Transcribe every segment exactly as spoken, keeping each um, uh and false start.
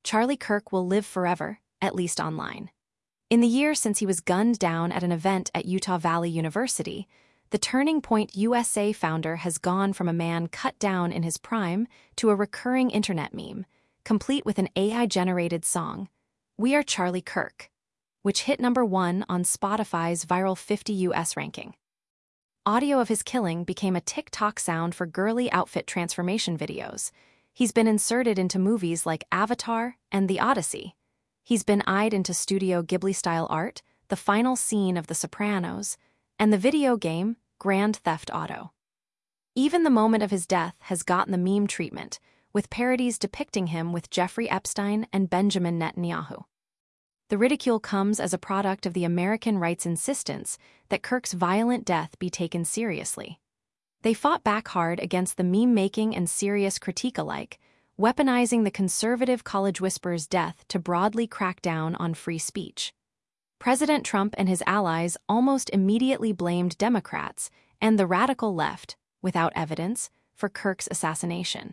Charlie Kirk will live forever, at least online. In the year since he was gunned down at an event at Utah Valley University, the Turning Point U S A founder has gone from a man cut down in his prime to a recurring internet meme, complete with an A I-generated song, "We Are Charlie Kirk," which hit number one on Spotify's Viral fifty U S ranking. Audio of his killing became a TikTok sound for girly outfit transformation videos. He's been inserted into movies like Avatar and The Odyssey. He's been eyed into Studio Ghibli-style art, the final scene of The Sopranos, and the video game Grand Theft Auto. Even the moment of his death has gotten the meme treatment, with parodies depicting him with Jeffrey Epstein and Benjamin Netanyahu. The ridicule comes as a product of the American right's insistence that Kirk's violent death be taken seriously. They fought back hard against the meme-making and serious critique alike, weaponizing the conservative College Whisperer's death to broadly crack down on free speech. President Trump and his allies almost immediately blamed Democrats and the radical left, without evidence, for Kirk's assassination.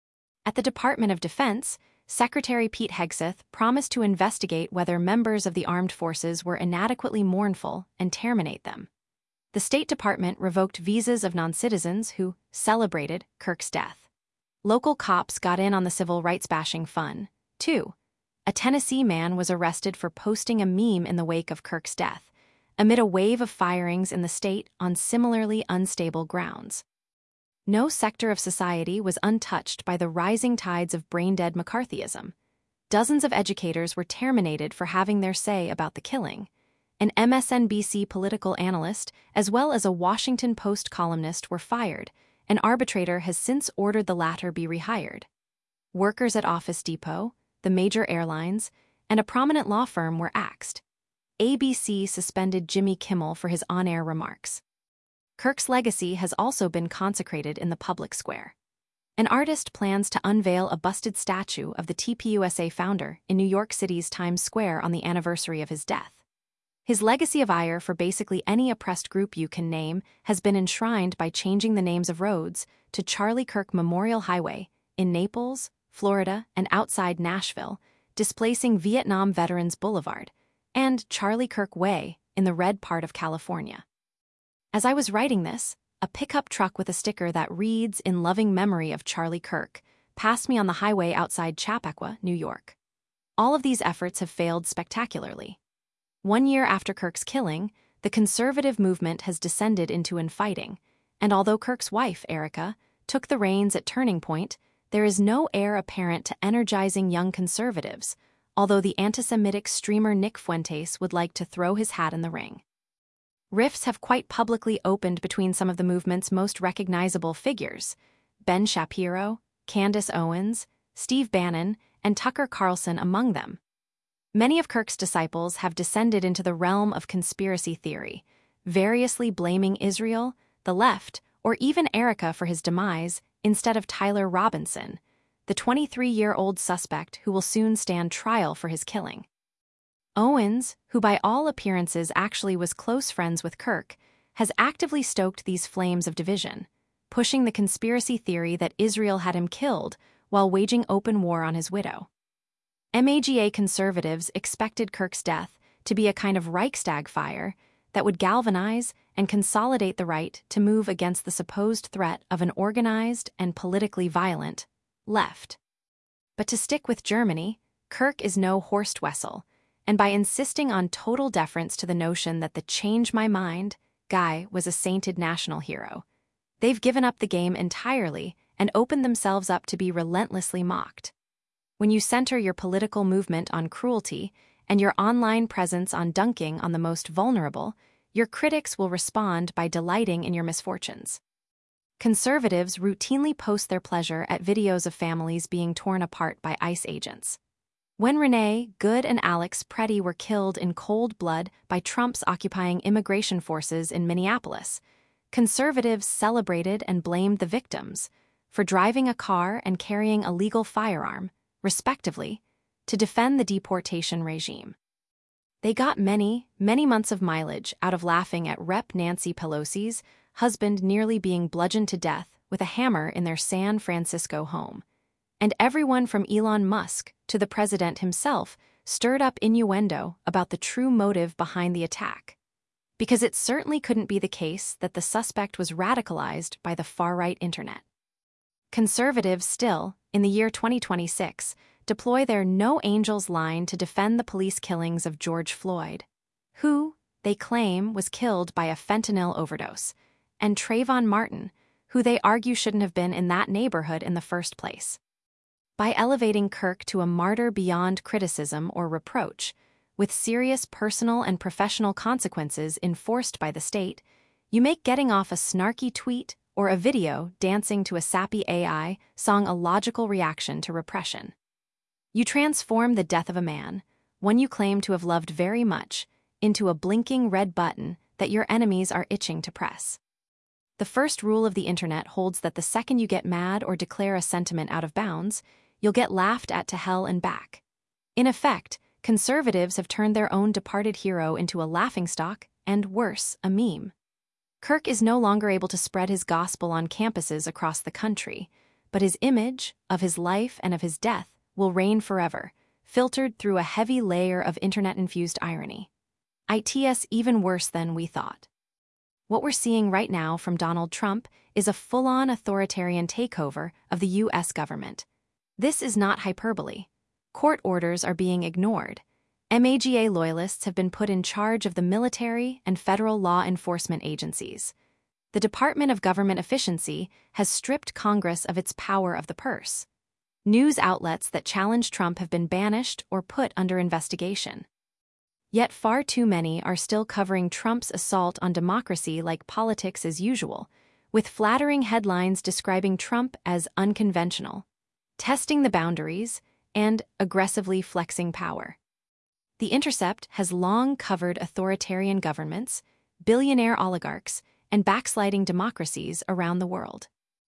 At the Department of Defense, Secretary Pete Hegseth promised to investigate whether members of the armed forces were inadequately mournful and terminate them. The State Department revoked visas of non-citizens who celebrated Kirk's death. Local cops got in on the civil rights-bashing fun, too. A Tennessee man was arrested for posting a meme in the wake of Kirk's death, amid a wave of firings in the state on similarly unstable grounds. No sector of society was untouched by the rising tides of brain-dead McCarthyism. Dozens of educators were terminated for having their say about the killing. An M S N B C political analyst, as well as a Washington Post columnist, were fired. An arbitrator has since ordered the latter be rehired. Workers at Office Depot, the major airlines, and a prominent law firm were axed. A B C suspended Jimmy Kimmel for his on-air remarks. Kirk's legacy has also been consecrated in the public square. An artist plans to unveil a busted statue of the T P U S A founder in New York City's Times Square on the anniversary of his death. His legacy of ire for basically any oppressed group you can name has been enshrined by changing the names of roads to Charlie Kirk Memorial Highway in Naples, Florida, and outside Nashville, displacing Vietnam Veterans Boulevard, and Charlie Kirk Way in the red part of California. As I was writing this, a pickup truck with a sticker that reads "In loving memory of Charlie Kirk" passed me on the highway outside Chappaqua, New York. All of these efforts have failed spectacularly. One year after Kirk's killing, the conservative movement has descended into infighting, and although Kirk's wife, Erica, took the reins at Turning Point, there is no heir apparent to energizing young conservatives, although the anti-Semitic streamer Nick Fuentes would like to throw his hat in the ring. Rifts have quite publicly opened between some of the movement's most recognizable figures: Ben Shapiro, Candace Owens, Steve Bannon, and Tucker Carlson among them. Many of Kirk's disciples have descended into the realm of conspiracy theory, variously blaming Israel, the left, or even Erica for his demise instead of Tyler Robinson, the twenty-three-year-old suspect who will soon stand trial for his killing. Owens, who by all appearances actually was close friends with Kirk, has actively stoked these flames of division, pushing the conspiracy theory that Israel had him killed while waging open war on his widow. MAGA conservatives expected Kirk's death to be a kind of Reichstag fire that would galvanize and consolidate the right to move against the supposed threat of an organized and politically violent left. But to stick with Germany, Kirk is no Horst Wessel, and by insisting on total deference to the notion that the "change my mind" guy was a sainted national hero, they've given up the game entirely and opened themselves up to be relentlessly mocked. When you center your political movement on cruelty and your online presence on dunking on the most vulnerable, your critics will respond by delighting in your misfortunes. Conservatives routinely post their pleasure at videos of families being torn apart by ICE agents. When Renee, Good, and Alex Preddy were killed in cold blood by Trump's occupying immigration forces in Minneapolis, conservatives celebrated and blamed the victims for driving a car and carrying a legal firearm, respectively, to defend the deportation regime. They got many, many months of mileage out of laughing at Representative Nancy Pelosi's husband nearly being bludgeoned to death with a hammer in their San Francisco home. and everyone from Elon Musk to the president himself stirred up innuendo about the true motive behind the attack. Because it certainly couldn't be the case that the suspect was radicalized by the far-right internet. Conservatives still, in the year twenty twenty-six, deploy their No Angels line to defend the police killings of George Floyd, who, they claim, was killed by a fentanyl overdose, and Trayvon Martin, who they argue shouldn't have been in that neighborhood in the first place. By elevating Kirk to a martyr beyond criticism or reproach, with serious personal and professional consequences enforced by the state, you make getting off a snarky tweet or a video dancing to a sappy A I song a logical reaction to repression. You transform the death of a man, one you claim to have loved very much, into a blinking red button that your enemies are itching to press. The first rule of the internet holds that the second you get mad or declare a sentiment out of bounds, you'll get laughed at to hell and back. In effect, conservatives have turned their own departed hero into a laughingstock and, worse, a meme. Kirk is no longer able to spread his gospel on campuses across the country, but his image, of his life and of his death, will reign forever, filtered through a heavy layer of internet-infused irony. It's even worse than we thought. What we're seeing right now from Donald Trump is a full-on authoritarian takeover of the U S government. This is not hyperbole. Court orders are being ignored. MAGA loyalists have been put in charge of the military and federal law enforcement agencies. The Department of Government Efficiency has stripped Congress of its power of the purse. News outlets that challenge Trump have been banished or put under investigation. Yet far too many are still covering Trump's assault on democracy like politics as usual, with flattering headlines describing Trump as unconventional, testing the boundaries, and aggressively flexing power. The Intercept has long covered authoritarian governments, billionaire oligarchs, and backsliding democracies around the world.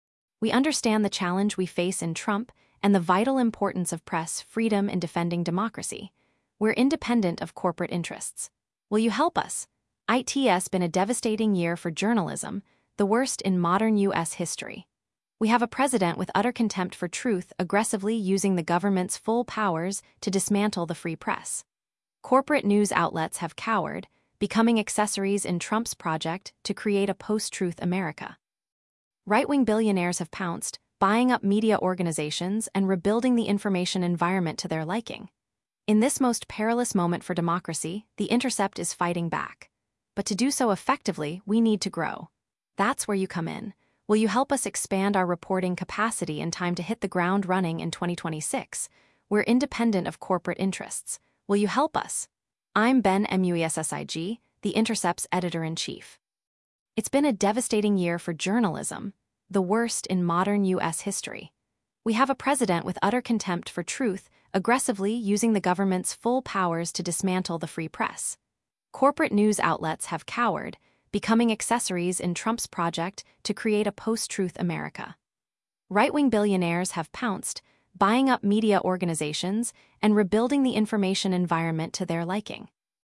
We understand the challenge we face in Trump and the vital importance of press freedom in defending democracy. We're independent of corporate interests. Will you help us? It's been a devastating year for journalism, the worst in modern U S history. We have a president with utter contempt for truth aggressively using the government's full powers to dismantle the free press. Corporate news outlets have cowered, becoming accessories in Trump's project to create a post-truth America. Right-wing billionaires have pounced, buying up media organizations and rebuilding the information environment to their liking. In this most perilous moment for democracy, The Intercept is fighting back. But to do so effectively, we need to grow. That's where you come in. Will you help us expand our reporting capacity in time to hit the ground running in twenty twenty-six? We're independent of corporate interests. Will you help us? I'm Ben Muessig, The Intercept's editor-in-chief. It's been a devastating year for journalism, the worst in modern U S history. We have a president with utter contempt for truth, aggressively using the government's full powers to dismantle the free press. Corporate news outlets have cowered, becoming accessories in Trump's project to create a post-truth America. Right-wing billionaires have pounced, buying up media organizations and rebuilding the information environment to their liking.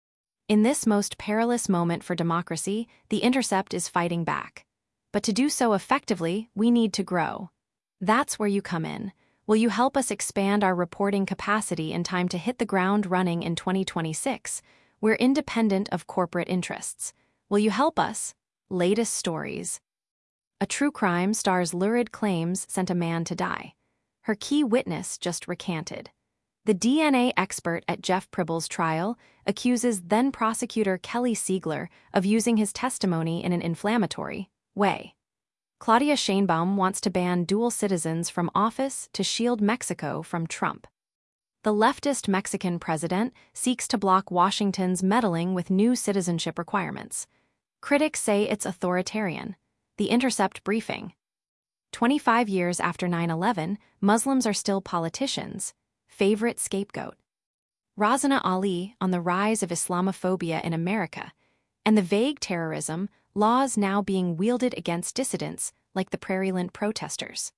In this most perilous moment for democracy, The Intercept is fighting back. But to do so effectively, we need to grow. That's where you come in. Will you help us expand our reporting capacity in time to hit the ground running in twenty twenty-six? We're independent of corporate interests. Will you help us? Latest stories. A true crime star's lurid claims sent a man to die. Her key witness just recanted. The D N A expert at Jeff Pribble's trial accuses then-prosecutor Kelly Siegler of using his testimony in an inflammatory way. Claudia Sheinbaum wants to ban dual citizens from office to shield Mexico from Trump. The leftist Mexican president seeks to block Washington's meddling with new citizenship requirements. Critics say it's authoritarian. The Intercept briefing. twenty-five years after nine eleven, Muslims are still politicians. Favorite scapegoat. Razana Ali on the rise of Islamophobia in America, and the vague terrorism laws now being wielded against dissidents like the Prairielint protesters.